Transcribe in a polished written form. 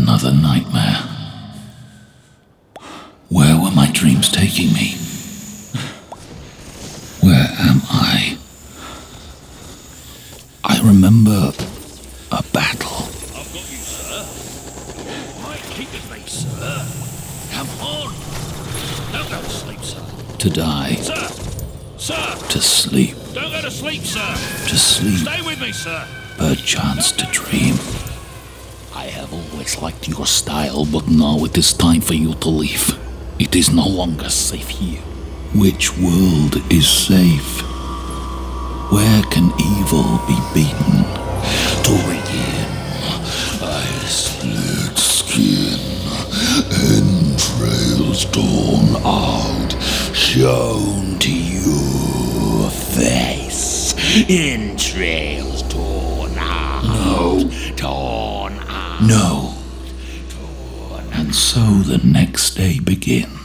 another nightmare. Where were my dreams taking me? Where am I? I remember a battle. I've got you, sir. Right, keep your face, sir. Come on. Don't go to sleep, sir. To die. Sir! Sir! To sleep. Don't go to sleep, sir. To sleep. Stay with me, sir. Perchance to dream. I have always liked your style, but now it is time for you to leave. It is no longer safe here. Which world is safe? Where can evil be beaten? To begin, I slit skin, entrails torn out, shown to you, face, entrails torn out. No. Torn out. No. Torn. And so the next day begins.